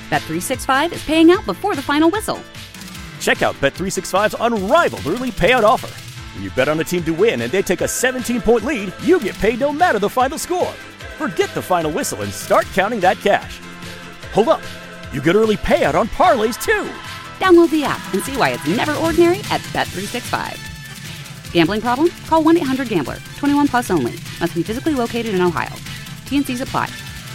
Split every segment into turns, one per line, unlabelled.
Bet365 is paying out before the final whistle.
Check out Bet365's unrivaled early payout offer. When you bet on a team to win and they take a 17-point lead, you get paid no matter the final score. Forget the final whistle and start counting that cash. Hold up. You get early payout on parlays, too.
Download the app and see why it's never ordinary at Bet365. Gambling problem? Call 1-800-GAMBLER. 21 plus only. Must be physically located in Ohio. T&Cs apply.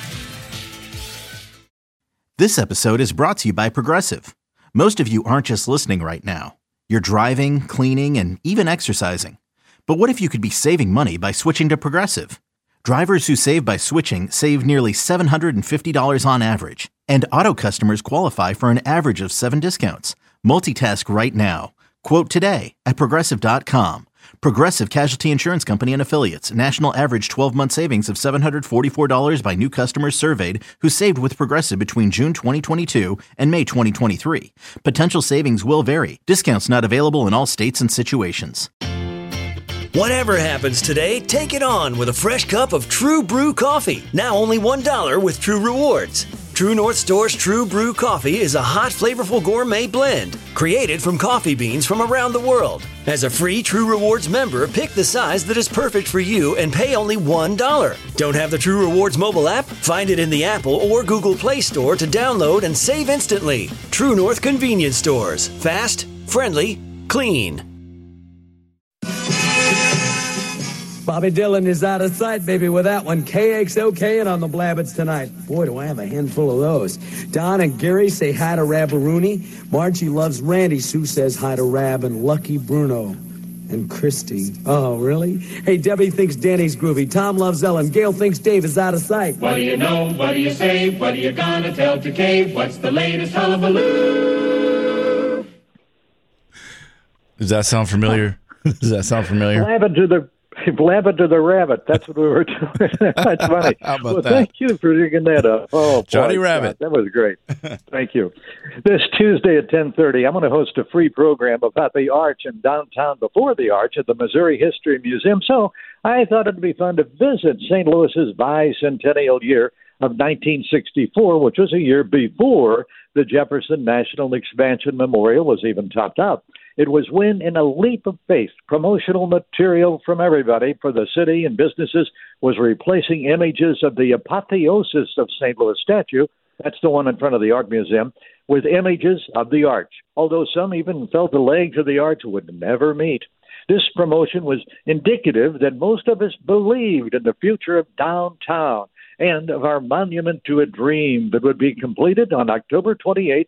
This episode is brought to you by Progressive. Most of you aren't just listening right now. You're driving, cleaning, and even exercising. But what if you could be saving money by switching to Progressive? Drivers who save by switching save nearly $750 on average. And auto customers qualify for an average of 7 discounts. Multitask right now. Quote today at Progressive.com. Progressive Casualty Insurance Company and Affiliates. National average 12-month savings of $744 by new customers surveyed who saved with Progressive between June 2022 and May 2023. Potential savings will vary. Discounts not available in all states and situations.
Whatever happens today, take it on with a fresh cup of True Brew coffee. Now only $1 with True Rewards. True North Store's True Brew coffee is a hot, flavorful gourmet blend created from coffee beans from around the world. As a free True Rewards member, pick the size that is perfect for you and pay only $1. Don't have the True Rewards mobile app? Find it in the Apple or Google Play Store to download and save instantly. True North Convenience Stores. Fast, friendly, clean.
Bobby Dylan is out of sight, baby, with that one. KXOK and on the Blabbits tonight. Boy, do I have a handful of those. Don and Gary say hi to Rabbaroonie. Margie loves Randy. Sue says hi to Rab and Lucky Bruno and Christy. Oh, really? Hey, Debbie thinks Danny's groovy. Tom loves Ellen. Gail thinks Dave is out of sight.
What do you know? What do you say? What are you gonna tell to Cave? What's the latest hullabaloo?
Does that sound familiar? Does that sound familiar?
Lavender the rabbit. That's what we were doing. That's funny.
How about that?
Thank you for digging that up. Oh, boy,
Johnny Rabbit.
God, that was great. Thank you. This Tuesday at 10:30, I'm going to host a free program about the Arch in downtown before the Arch at the Missouri History Museum. So I thought it'd be fun to visit St. Louis's bicentennial year of 1964, which was a year before the Jefferson National Expansion Memorial was even topped out. It was when, in a leap of faith, promotional material from everybody for the city and businesses was replacing images of the apotheosis of St. Louis statue, that's the one in front of the Art Museum, with images of the Arch, although some even felt the legs of the Arch would never meet. This promotion was indicative that most of us believed in the future of downtown and of our monument to a dream that would be completed on October 28,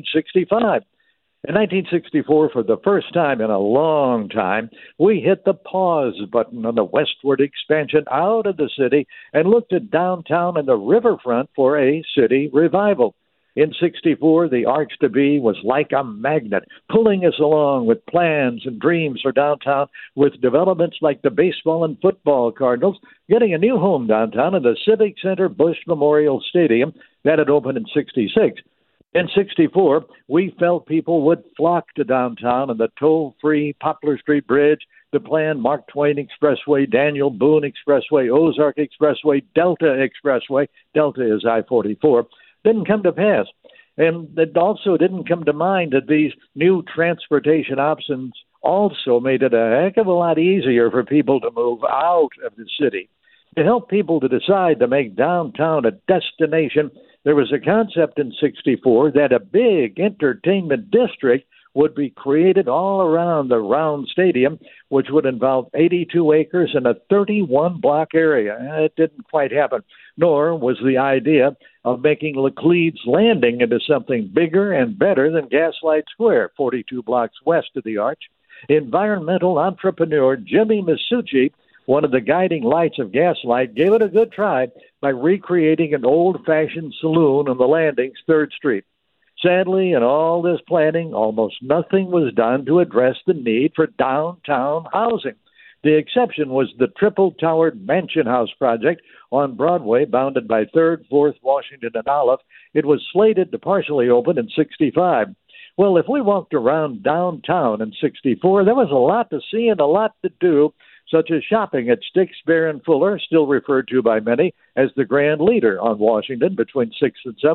1965. In 1964, for the first time in a long time, we hit the pause button on the westward expansion out of the city and looked at downtown and the riverfront for a city revival. In 64, the Arch to Be was like a magnet, pulling us along with plans and dreams for downtown, with developments like the baseball and football Cardinals getting a new home downtown in the Civic Center Bush Memorial Stadium that had opened in 66. In 64, we felt people would flock to downtown and the toll-free Poplar Street Bridge, the planned Mark Twain Expressway, Daniel Boone Expressway, Ozark Expressway, Delta Expressway, Delta is I-44, didn't come to pass. And it also didn't come to mind that these new transportation options also made it a heck of a lot easier for people to move out of the city. To help people to decide to make downtown a destination, there was a concept in 64 that a big entertainment district would be created all around the round stadium, which would involve 82 acres and a 31-block area. It didn't quite happen, nor was the idea of making Laclede's Landing into something bigger and better than Gaslight Square, 42 blocks west of the Arch. Environmental entrepreneur Jimmy Masucci, one of the guiding lights of Gaslight, gave it a good try by recreating an old-fashioned saloon on the Landing's 3rd Street. Sadly, in all this planning, almost nothing was done to address the need for downtown housing. The exception was the triple-towered Mansion House project on Broadway, bounded by 3rd, 4th, Washington, and Olive. It was slated to partially open in 65. Well, if we walked around downtown in 64, there was a lot to see and a lot to do, such as shopping at Sticks, Bear, and Fuller, still referred to by many as the Grand Leader on Washington between 6th and 7th,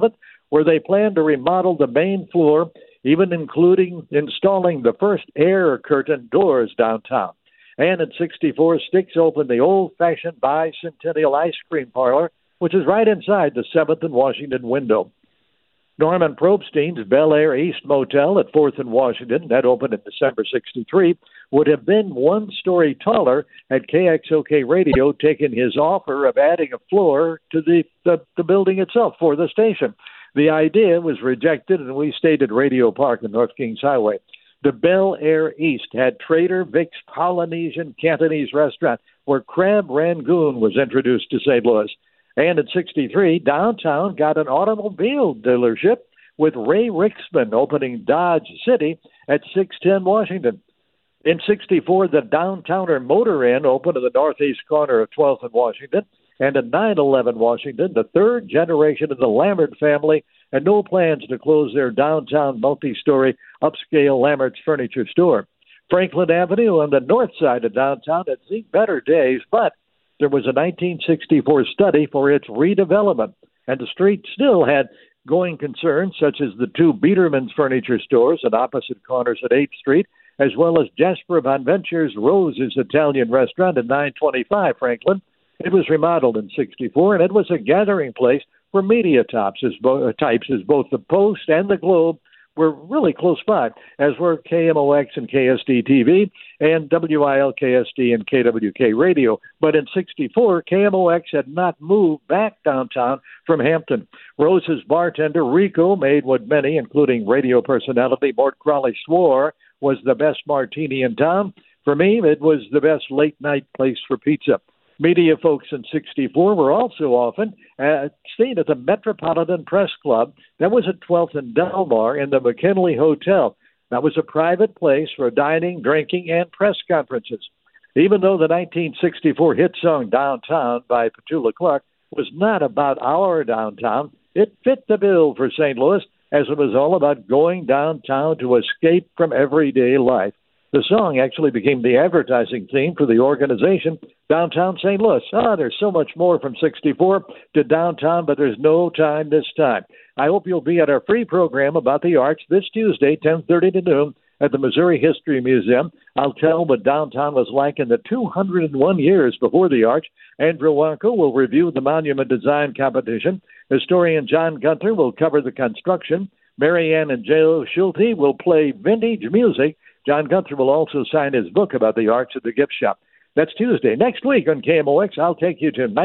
where they plan to remodel the main floor, even including installing the first air curtain doors downtown. And in 64, Sticks opened the old-fashioned bicentennial ice cream parlor, which is right inside the 7th and Washington window. Norman Probstein's Bel Air East Motel at 4th and Washington, that opened in December 63, would have been one story taller had KXOK Radio taken his offer of adding a floor to the building itself for the station. The idea was rejected, and we stayed at Radio Park in North Kings Highway. The Bel Air East had Trader Vic's Polynesian Cantonese restaurant, where crab rangoon was introduced to St. Louis. And in 63, downtown got an automobile dealership with Ray Rixman opening Dodge City at 610 Washington. In 64, the Downtowner Motor Inn opened in the northeast corner of 12th and Washington. And in 911 Washington, the third generation of the Lambert family had no plans to close their downtown multi-story upscale Lambert's furniture store. Franklin Avenue on the north side of downtown had seen better days, but there was a 1964 study for its redevelopment, and the street still had going concerns such as the two Biederman's furniture stores at opposite corners at 8th Street, as well as Jasper Von Venture's Rose's Italian restaurant at 925 Franklin. It was remodeled in 64, and it was a gathering place for media types as both the Post and the Globe were really close by, as were KMOX and KSD-TV and WILKSD and KWK Radio. But in 64, KMOX had not moved back downtown from Hampton. Rose's bartender, Rico, made what many, including radio personality Mort Crowley, swore was the best martini in town. For me, it was the best late-night place for pizza. Media folks in 64 were also often staying at the Metropolitan Press Club. That was at 12th and Delmar in the McKinley Hotel. That was a private place for dining, drinking, and press conferences. Even though the 1964 hit song Downtown by Petula Clark was not about our downtown, it fit the bill for St. Louis, as it was all about going downtown to escape from everyday life. The song actually became the advertising theme for the organization, Downtown St. Louis. There's so much more from 64 to downtown, but there's no time this time. I hope you'll be at our free program about the arts this Tuesday, 10:30 to noon, at the Missouri History Museum. I'll tell what downtown was like in the 201 years before the arch. Andrew Wanko will review the monument design competition. Historian John Gunther will cover the construction. Marianne and Joe Schulte will play vintage music. John Gunther will also sign his book about the arts at the gift shop. That's Tuesday. Next week on KMOX, I'll take you to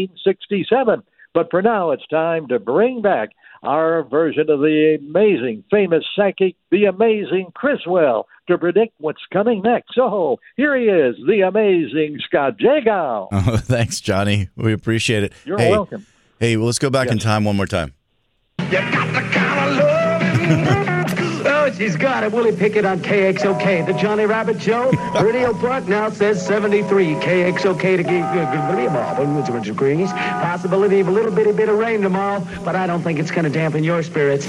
1967. But for now, it's time to bring back our version of the amazing, famous psychic, the amazing Criswell, to predict what's coming next. So here he is, the amazing Scott Jagow.
Oh, thanks, Johnny. We appreciate it.
You're welcome.
Hey, well, let's go back in time one more time.
You got the kind of love. Oh, she's got it. Willie Pickett on KXOK. The Johnny Rabbit Show. Radio Park now says 73. KXOK to give degrees. Possibility of a little bitty bit of rain tomorrow, but I don't think it's going to dampen your spirits.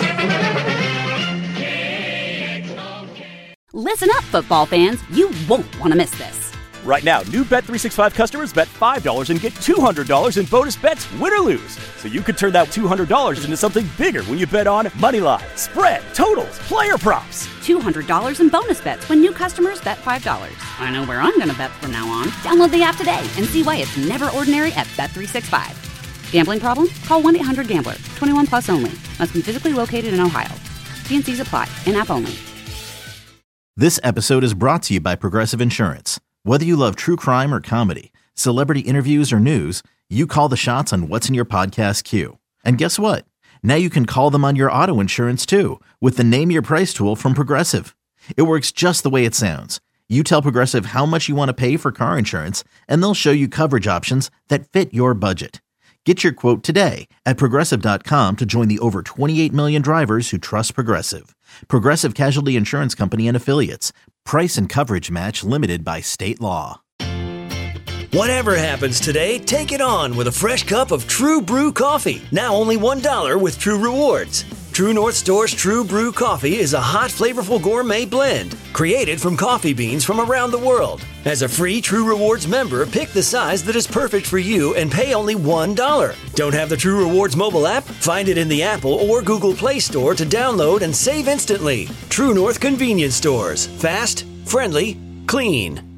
Listen up, football fans. You won't want to miss this.
Right now, new Bet365 customers bet $5 and get $200 in bonus bets, win or lose. So you could turn that $200 into something bigger when you bet on moneyline, spread, totals, player props.
$200 in bonus bets when new customers bet $5. I know where I'm going to bet from now on. Download the app today and see why it's never ordinary at Bet365. Gambling problem? Call 1-800-GAMBLER. 21 plus only. Must be physically located in Ohio. T&Cs apply. In-app only.
This episode is brought to you by Progressive Insurance. Whether you love true crime or comedy, celebrity interviews or news, you call the shots on what's in your podcast queue. And guess what? Now you can call them on your auto insurance too with the Name Your Price tool from Progressive. It works just the way it sounds. You tell Progressive how much you want to pay for car insurance, and they'll show you coverage options that fit your budget. Get your quote today at Progressive.com to join the over 28 million drivers who trust Progressive. Progressive Casualty Insurance Company and Affiliates. Price and coverage match limited by state law.
Whatever happens today, take it on with a fresh cup of True Brew coffee. Now only $1 with True Rewards. True North Store's True Brew Coffee is a hot, flavorful gourmet blend created from coffee beans from around the world. As a free True Rewards member, pick the size that is perfect for you and pay only $1. Don't have the True Rewards mobile app? Find it in the Apple or Google Play Store to download and save instantly. True North Convenience Stores. Fast, friendly, clean.